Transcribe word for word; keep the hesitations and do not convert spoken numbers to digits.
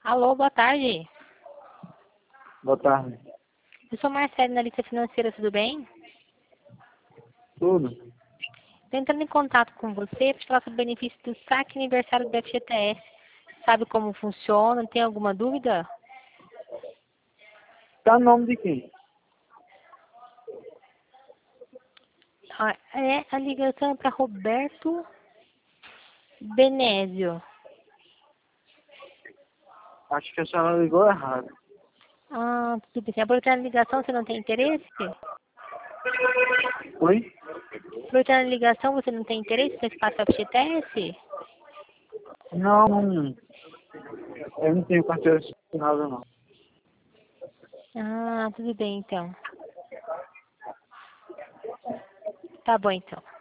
Alô, boa tarde. Boa tarde. Eu sou Marcelo, analista financeira, tudo bem? Tudo? Estou entrando em contato com você para falar sobre o benefício do saque aniversário do F G T S. Sabe como funciona? Tem alguma dúvida? Tá no nome de quem? Ah, é, a ligação é para Roberto Benésio. Acho que a senhora ligou errado. Ah, tudo bem. Aproveitando a ligação, você não tem interesse? Oi? Aproveitando a ligação, você não tem interesse nesse espaço F G T S? Não, não. Eu não tenho carteira assinada, não. Ah, tudo bem então. Tá bom então.